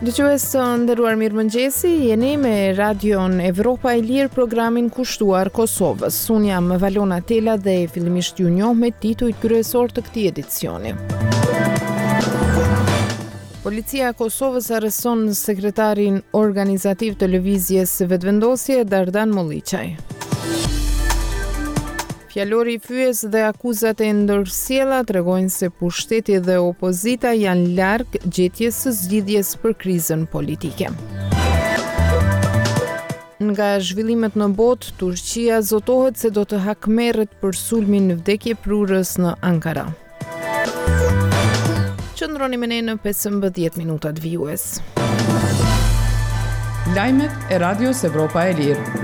Dëgjues të nderuar, mirëmëngjesi, jeni me Radion Evropa e Lirë, programin kushtuar Kosovës. Unë jam Valona Tela dhe fillimisht ju njoh me titujt kryesor të këtij edicioni. Policia e Kosovës arreston sekretarin organizativ të lëvizjes Vetëvendosje Dardan Molliçaj. Fjalori i fyes dhe akuzat e ndërsjella tregojnë se pushteti dhe opozita janë larg gjetjes së zgjidhjes për krizën politike. Nga zhvillimet në botë, Turqia zotohet se do të hakmerret për sulmin në vdekje prurës në Ankara. Qëndroni me ne në 15 minutat vijues. Lajmet e Radios Evropa e Lirë.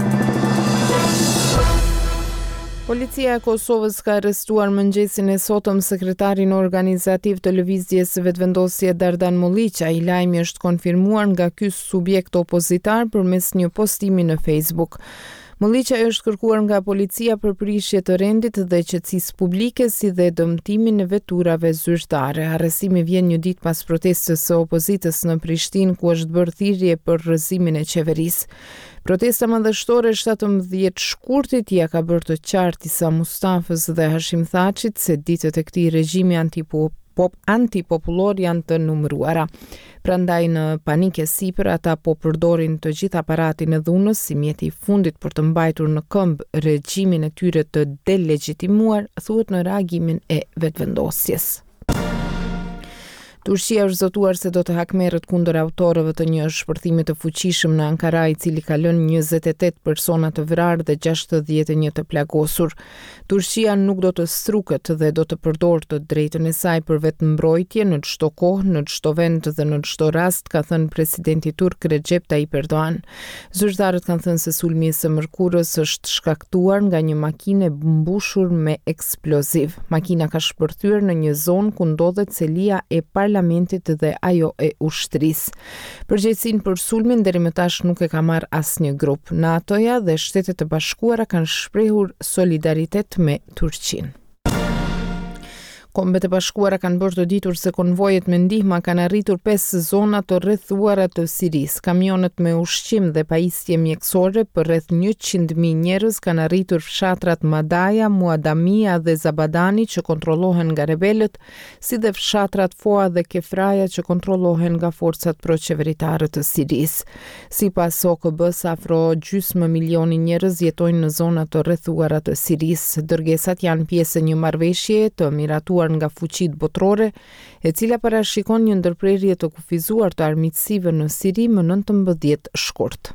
Policia e Kosovës ka arrestuar mëngjesin e sotëm sekretarin organizativ të lëvizjes Vetëvendosje Dardan Molliçaj. Lajmi është konfirmuar nga ky subjekt opozitar përmes një postimi në Facebook. Molliçaj është kërkuar nga policia për prishje të rendit dhe qetësisë publike, si dhe dëmtimin e veturave zyrtare. Arrestimi vjen një ditë pas protestës së opozitës në Prishtinë, ku është bërë thirrje për rrëzimin e qeverisë. Protesta madhështore 17 shkurtit ja ka bërë të qartë Isa Mustafës dhe Hashim Thaçit se ditët e këtij regjimi antipopullor janë të numëruara. Prandaj në panikë sipër ata po përdorin të gjithë aparatin e dhunës si mjeti i fundit për të mbajtur në këmbë regjimin e tyre të delegitimuar, thuhet në reagimin e vetëvendosjes. Turqia është zotuar se do të hakmerret kundër autorëve të një shpërthimi të fuqishëm në Ankara, i cili ka lënë 28 persona të vrarë dhe 61 të plagosur. Turqia nuk do të struket dhe do të përdorë të drejtën e saj për vetëmbrojtje në çdo kohë, në çdo vend dhe në çdo rast, ka thënë presidenti turk Recep Tayyip Erdogan. Zyrtarët kanë thënë se sulmi së mërkurës është shkaktuar nga një makinë e mbushur me eksploziv. Makina ka shpërthyer në një zonë ku ndodhet celia e parlamentit dhe ajo e ushtrisë. Përgjegjësinë për sulmin deri më tash nuk e ka marrë asnjë grup. NATO-ja dhe Shtetet e Bashkuara kanë shprehur solidaritet me Turqinë. Kombet e Bashkuara kanë bërë të ditur se konvojet me ndihma kanë arritur 5 zona të rrethuara të Sirisë. Kamionet me ushqim dhe pajisje mjekësore për rreth 100.000 njerëz kanë arritur fshatrat Madaja, Muadamia dhe Zabadani që kontrollohen nga rebelët, si dhe fshatrat Foa dhe Kefraja që kontrollohen nga forcat proqeveritare të Sirisë. Sipas OKB-s, afro gjysmë milioni njerëz jetojnë në zona të rrethuara të Sirisë. Dërgesat janë pjesë e një marrëveshje të miratuar nga fuqitë botërore, e cila parashikon një ndërprerje të kufizuar të armiqësive në Siri më 19 shkurt.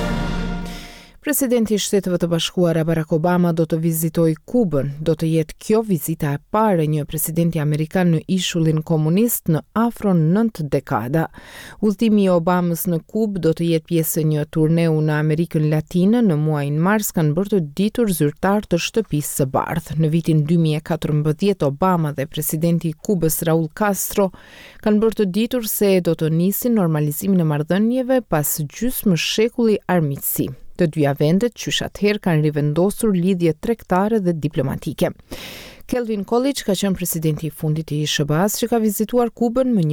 Presidenti i Shteteve të Bashkuara Barack Obama do të vizitojë Kubën. Do të jetë kjo vizita e parë e një presidenti amerikan në ishullin komunist në afro 9 dekada. Udhëtimi i Obamës në Kubë do të jetë pjesë e një turneu në Amerikën Latine. Në muajin mars kanë bërë të ditur zyrtar të Shtëpisë së Bardhë. Në vitin 2014, Obama dhe presidenti i Kubës Raul Castro kanë bërë të ditur se do të nisin normalizimin e marrëdhënieve pas gjysmë shekulli armiqësi. Të dyja vendet qysh atëherë kanë rivendosur lidhje tregtare dhe diplomatike. Kelvin Coolidge ka qenë presidenti i fundit i SBA-s që ka vizituar Kubën më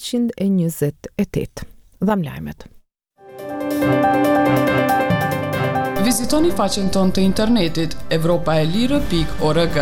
1928. Dham lajmet. Vizitoni faqen tonë të internetit evropaelire.org.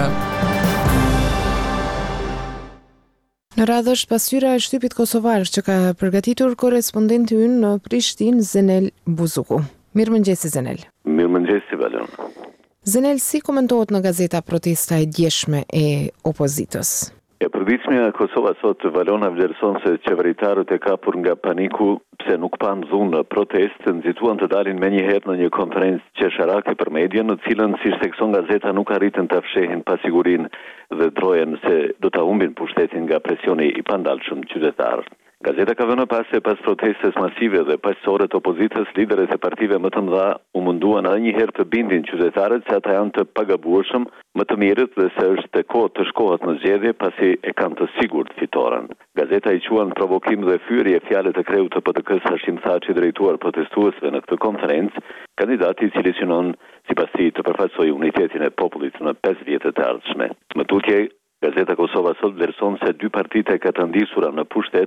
Në radhë është pasqyra e shtypit kosovar që ka përgatitur korrespondenti ynë në Prishtinë, Zenel Buzuku. Mirëmëngjesi Zenel. Mirëmëngjesi Valon. Zenel, si komentohet në gazeta protesta e djeshme e opozitës? Përditshmja e Kosovës sot Valona vlerëson se qeveritarët e kapur nga paniku pse nuk pan dhunë në protestë, nxituan të dalin menjëherë në një konferencë qesharake për media, në cilën si sekson gazeta nuk arritën të fshehin pasigurinë dhe trojen se do ta humbin pushtetin nga presioni i pandalshëm qytetar. Gazeta ka vënë pas se pas protestës masive dhe paqësore të opozitës, liderët e partive më të mëdha u munduan edhe një herë të bindin qytetarët se ata janë të pagabueshëm, më të mirët dhe se është e kohë të shkohet në zgjedhje pasi e kanë të sigurt fitoren. Gazeta i quan provokim dhe fyrje fjalët e kreut të PDK-s Hashim Thaçi drejtuar protestuesve në këtë konferencë, kandidati i cili synon sipas tij të përfaqësojë unitetin e popullit në 5 vjetët e ardhshme. Më tutje, Gazeta Kosova sot vlerëson se dy partitë e katëndisura në pushtet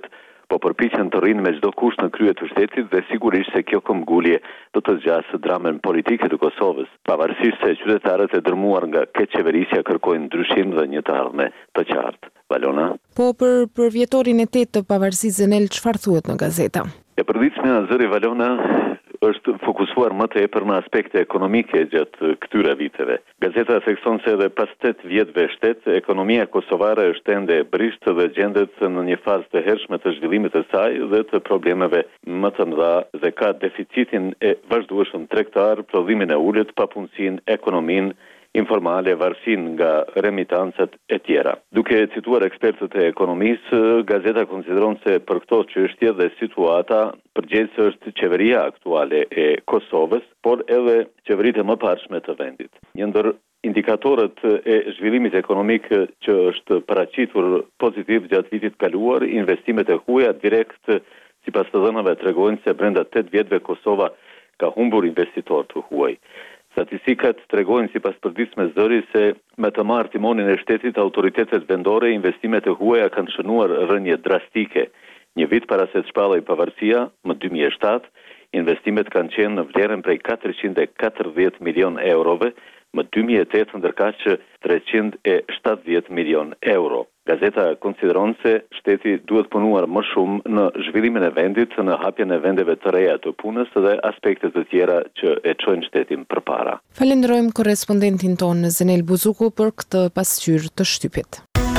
po përpiqen të rrinë me çdo kusht në krye të shtetit dhe sigurisht se kjo këmbgulje do të zgjasë dramën politike të Kosovës, pavarësisht se qytetarët e dërmuar nga keqeverisja kërkojnë ndryshim dhe një të ardhme të qartë. Valona? Po për vjetorin e 8 të pavarësisë Zenel, çfarë thuhet në gazeta? E përditshmja e zëri Valona është fokusuar më të epër në aspekte ekonomike gjatë këtyre viteve. Gazeta thekson se edhe pas 8 vjetëve shtet, ekonomia kosovare është ende e brisht dhe gjendet në një fazë të hershme të zhvillimit të saj dhe të problemeve më të mëdha dhe ka deficitin e vazhdueshëm tregtar, prodhimin e ulët, papunësinë, ekonominë informale, varësinë nga remitancat e tjera. Duke cituar ekspertët e ekonomisë, gazeta konsideron se për këto çështje dhe situata përgjegjëse është qeveria aktuale e Kosovës, por edhe qeveritë e mëparshme të vendit. Një ndër indikatorët e zhvillimit ekonomik që është paraqitur pozitiv gjatë vitit kaluar, investimet e huaja direkt sipas të dhënave tregojnë se brenda 8 vjetëve Kosova ka humbur investitor të huaj. Statistikat tregojnë sipas përditshme zëri se me të marrë timonin e shtetit, autoritetet vendore, investimet e huaja kanë shënuar rënje drastike. Një vit para se të shpallej pavarësia, më 2007, investimet kanë qenë në vlerën prej 440 milion eurove, më 2008 ndërkaq që 370 milion euro. Gazeta konsideron se shteti duhet punuar më shumë në zhvillimin e vendit, në hapjen e vendeve të reja të punës dhe aspekte të tjera që e çojnë shtetin përpara. Falenderojmë korrespondentin tonë Zenel Buzuku për këtë pasqyrë të shtypit.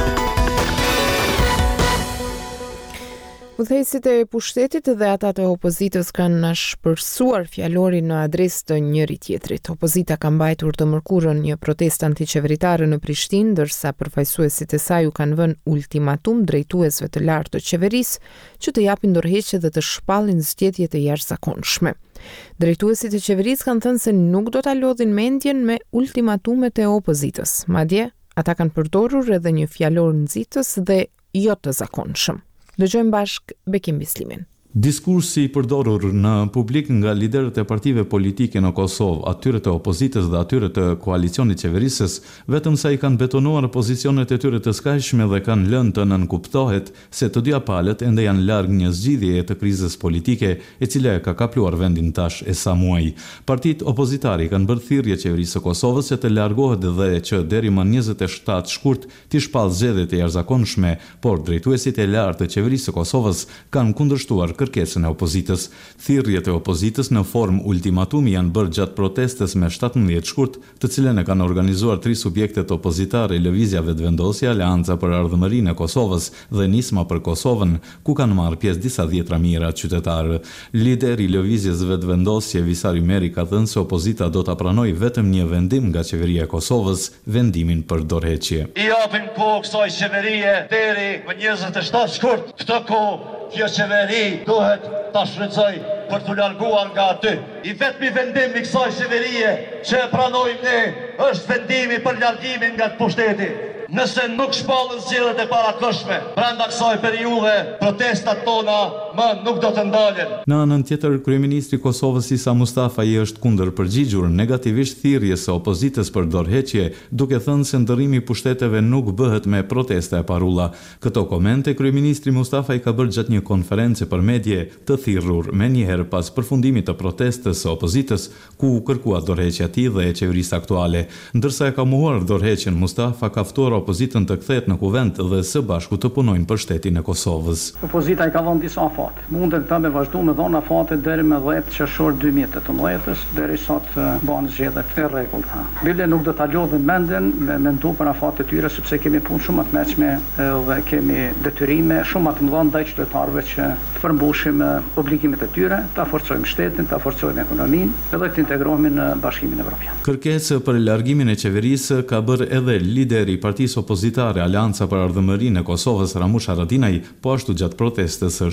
Udhëheqësit e pushtetit dhe ata të opozitës kanë shpërsuar fjalorin në adresë të njëri tjetrit. Opozita ka mbajtur të mërkurën një protestë antiqeveritare në Prishtinë, ndërsa përfaqësuesit e saj u kanë vënë ultimatum drejtuesve të lartë të qeverisë që të japin dorëheqje dhe të shpallin zgjedhjet e jashtëzakonshme. Drejtuesit e qeverisë kanë thënë se nuk do ta lodhin mendjen me ultimatumet e opozitës. Madje, ata kanë përdorur edhe një fjalor nxitës dhe jo të zakonshëm. Dëgjojmë bashk Bekim Bislimin. Diskursi i përdorur në publik nga liderët e partive politike në Kosovë, atyre të opozitës dhe atyre të koalicionit qeverisës, vetëm sa i kanë betonuar pozicionet e tyre të skajshme dhe kanë lënë të nënkuptohet se të dyja palët ende janë larg një zgjidhje të krizës politike e cila ka kapluar vendin tash e sa muaj. Partitë opozitare kanë bërë thirrje qeverisë së Kosovës se të largohet dhe që deri më 27 shkurt të shpallë zgjedhjet e jashtëzakonshme, por drejtuesit e lartë të qeverisë së Kosovës kanë kundërshtuar kërkesën e opozitës. Thirrjet e opozitës në formë ultimatumi janë bërë gjatë protestës me 17 shkurt, të cilën e kanë organizuar 3 subjektet opozitare: Lëvizja Vetëvendosje, Aleanca për Ardhmërinë e Kosovës dhe Nisma për Kosovën, ku kanë marrë pjesë disa dhjetra mijëra qytetarë. Lideri i Lëvizjes Vetëvendosje, Visar Ymeri, ka thënë se opozita do ta pranojë vetëm një vendim nga qeveria e Kosovës, vendimin për dorëheqje. I japim kohë kësaj qeverie deri më 27 shkurt. Këtë kohë kjo qeveri duhet ta shfrytëzoj për të larguar nga aty. I vetmi vendim i kësaj qeverie që e pranojmë ne është vendimi për largimin nga pushteti. Nëse nuk shpallën zgjedhjet e parakoshme, brenda kësaj periudhe protestat tona më nuk do të ndalen. Në anën tjetër, kryeministri i Kosovës Isa Mustafaj është kundër përgjigjur negativisht thirrjes së opozitës për dorëheqje, duke thënë se ndërrimi i pushteteve nuk bëhet me protesta e parulla. Këto komente kryeministri Mustafaj ka bërë gjatë një konferencë për medie të thirrur menjëherë pas përfundimit të protestës së opozitës, ku kërkua dorëheqja e tij dhe e qeverisë aktuale. Ndërsa e ka mohuar dorëheqjen, Mustafa ka ftuar opozitën të kthehet në kuvent dhe së bashku të punojnë për shtetin e Kosovës. Opozita i ka dhënë disa afate. Mundet ta me vazhdu me dhënë afate deri me 10 qershor 2018 derisa të bëhen zgjedhjet e rregullta. Bile nuk do ta lodhin mendjen me mendu për afate të tyre, sepse kemi punë shumë të mëshme dhe kemi detyrime shumë të mëdha ndaj qytetarëve që të përmbushim obligimet e tyre, ta forcojmë shtetin, ta forcojmë ekonominë dhe të integrohemi në Bashkimin Evropian. Kërkesë për largimin e qeverisë ka bërë edhe lideri i partisë opozitare Aleanca për Ardhmërinë e Kosovës, Ramush Haradinaj, po ashtu gjatë protestës së 17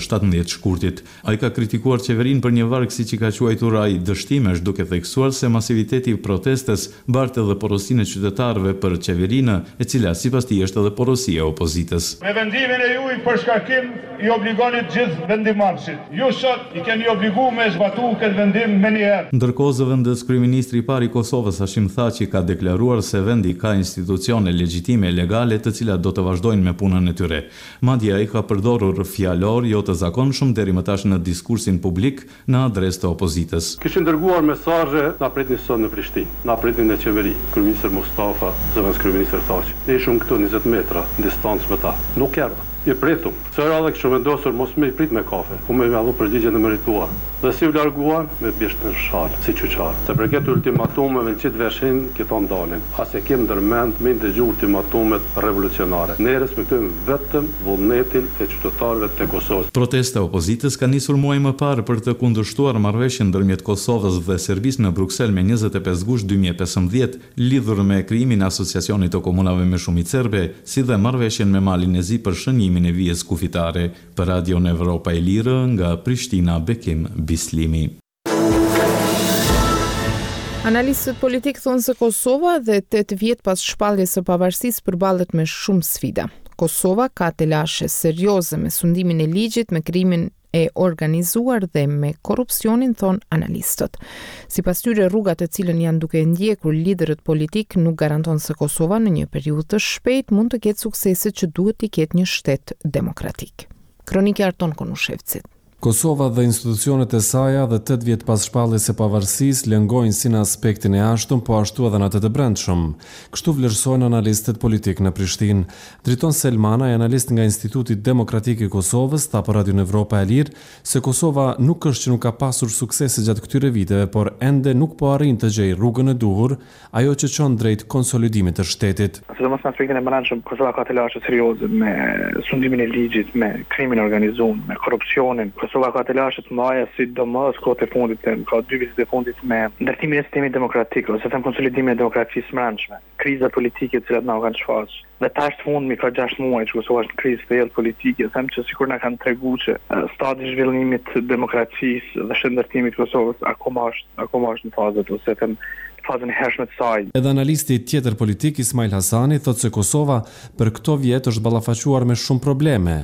10 shkurtit. Ai ka kritikuar qeverinë për një varg siç i ka quajtur ai dështimesh, duke theksuar se masiviteti i protestës bartë edhe porosinë e qytetarëve për qeverinë, e cila sipas tij është edhe porosia e opozitës. Me vendimin e juaj për shkarkim i obligoni të gjithë vendimarrësit. Ju sot i keni obliguar me zbatu këtë vendim me njëherë. Ndërkohë zëvendës kryeministri i parë i Kosovës Hashim Thaçi ka deklaruar se vendi ka institucione legjitime e legale të cilat do të vazhdojnë me punën e tyre. Madje ai ka përdorur fjalor jo të zakonshëm deri më tash në diskursin publik në adresë të opozitës. Kishin dërguar mesazhe na pritni sot në Prishtinë, na pritni në qeveri. Kryeministër Mustafa, zëvendës kryeministër Thaçi. Ne ishim këtu 20 metra distancë me ta. Nuk erdha. I pritum. Se radhë kështu vendosur mos me i prit me kafe, po me vallu përgjigje në merituar. Dhe si u larguan me bisht në shalë, si qyqarë. Se për këtë ultimatumeve në qitë veshin, këto ndalin. As e kem ndërmend me ndëgju ultimatumet revolucionare. Ne respektojmë vetëm vullnetin e qytetarëve të Kosovës. Protesta e opozitës ka nisur muaj më parë për të kundërshtuar marrëveshjen ndërmjet Kosovës dhe Serbisë në Bruksel me 25 gusht 2015, lidhur me krijimin e asociacionit të komunave me shumicë serbe, si dhe marrëveshjen me Malin e Zi për shënimin e vijës kufitare. Për Radion Evropa e Lirë, nga Prishtina, Bekim Bislimi. Analistët politik thonë se Kosova dhe 8 vjet pas shpalljes së pavarësisë përballet me shumë sfida. Kosova ka telashe serioze me sundimin e ligjit, me krimin e organizuar dhe me korrupsionin, thon analistët. Sipas tyre, rrugat e cilën janë duke ndjekur liderët politik nuk garanton se Kosova në një periudhë të shpejtë mund të ketë sukseset që duhet t'i ketë një shtet demokratik. Kronika Arton Konushevcit. Kosova dhe institucionet e saja dhe 8 vjet pas shpalljes së pavarësisë lëngojnë si në aspektin e jashtëm, po ashtu edhe në atë të brendshëm. Kështu vlerësojnë analistët politik në Prishtinë. Driton Selmana, analist nga Instituti Demokratik i Kosovës, tha për Radion Evropa e Lirë se Kosova nuk është që nuk ka pasur suksese gjatë këtyre viteve, por ende nuk po arrin të gjejë rrugën e duhur, ajo që çon drejt konsolidimit të shtetit. Sidomos në aspektin e brendshëm, Kosova ka telashe serioze me sundimin e ligjit, me krimin organizuar, me korrupsionin. Kosova ka telashe të mëdha sidomos kohët e fundit, ka 2 vitet e fundit me ndërtimin e sistemit demokratik, ose them konsolidimin e demokracisë së brendshme, kriza politike të cilat na kanë shfaqur. Dhe tash të fundmi ka 6 muaj që Kosova është në krizë thellë politike, them që sikur na kanë treguar që stadi i zhvillimit të demokracisë dhe shëndërtimit të Kosovës akoma është në fazën ose them fazën e hershme të saj. Edhe analisti tjetër politik Ismail Hasani thotë se Kosova për këto vjet është ballafaquar me shumë probleme.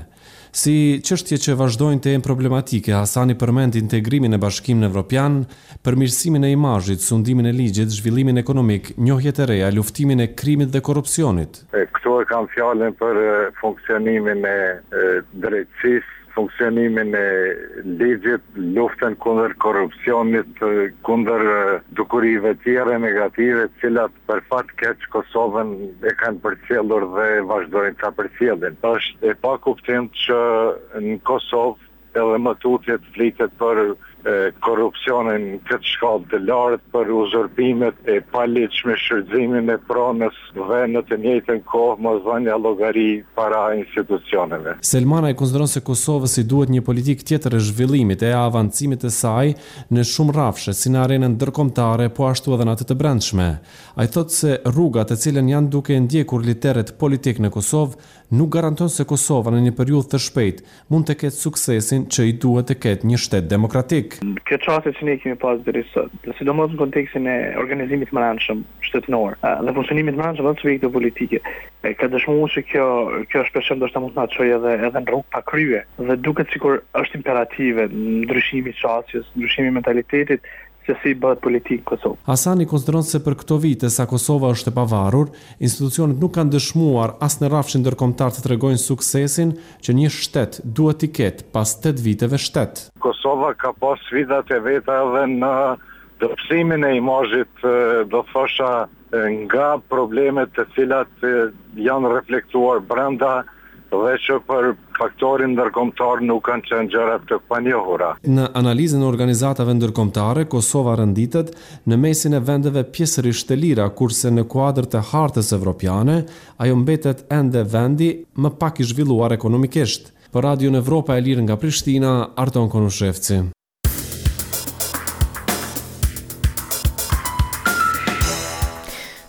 Si çështje që vazhdojnë të jenë problematike, Hasani përmend integrimin e Bashkimit Evropian, përmirësimin e imazhit, sundimin e ligjit, zhvillimin ekonomik, njohjet e reja, luftimin e krimit dhe korrupsionit. Këto e kam fjalën për funksionimin e drejtësisë, funksionimin e ligjit, luftën kundër korrupsionit, kundër dukurive tjera negative, cilat për fat keq Kosovën e kanë përcjellur dhe vazhdojnë ta përcjellin. Është e pakuptim që në Kosovë edhe më tutje flitet për korrupsionin këtë shkallë të lartë, për uzurpimet e paligjshme, shfrytëzimin e pronës dhe në të njëjtën kohë mosdhënia llogari para institucioneve. Selmana e konsideron se Kosovës i duhet një politikë tjetër e zhvillimit e avancimit të saj në shumë rrafshe, si në arenën ndërkombëtare, po ashtu edhe në atë të brendshme. Ai thotë se rrugat e cilën janë duke ndjekur liderët politik në Kosovë nuk garanton se Kosova në një periudhë të shpejtë mund të ketë suksesin që i duhet të ketë një shtet demokratik. Kjo çështje që ne kemi pas deri sot, sidomos në kontekstin e organizimit të brendshëm shtetëror dhe funksionimit të brendshëm të subjekte politike, ka dëshmuar se kjo shpesh ndoshta mund të na çojë edhe në rrugë pa krye dhe duket sikur është imperative ndryshimi i çështjes, ndryshimi i mentalitetit se si bëhet politikë Kosovë. Hasani konsideron se për këto vite sa Kosova është e pavarur, institucionet nuk kanë dëshmuar as në rrafshin ndërkombëtar të tregojnë suksesin që një shtet duhet t'i ketë pas 8 viteve shtet. Kosova ka pas sfidat e veta edhe në dobësimin e imazhit, do thosha, nga problemet të cilat janë reflektuar brenda dhe që për faktorin ndërkombëtar nuk kanë qenë gjëra të panjohura. Në analizën e organizatave ndërkombëtare, Kosova renditet në mesin e vendeve pjesërisht të lira, kurse në kuadër të hartës evropiane, ajo mbetet ende vendi më pak i zhvilluar ekonomikisht. Për Radion Evropa e Lirë nga Prishtina, Arton Konushevci.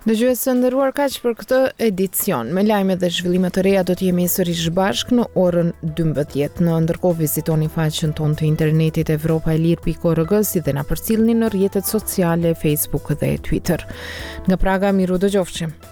Dëgjues të nderuar, kaq për këtë edicion. Me lajme dhe zhvillime të reja do të jemi sërish bashk në orën 12. Në ndërkohë vizitoni faqen tonë të internetit evropaelir.org, si dhe na përcjellni në rrjetet sociale Facebook dhe Twitter. Nga Praga, miru dëgjofshim.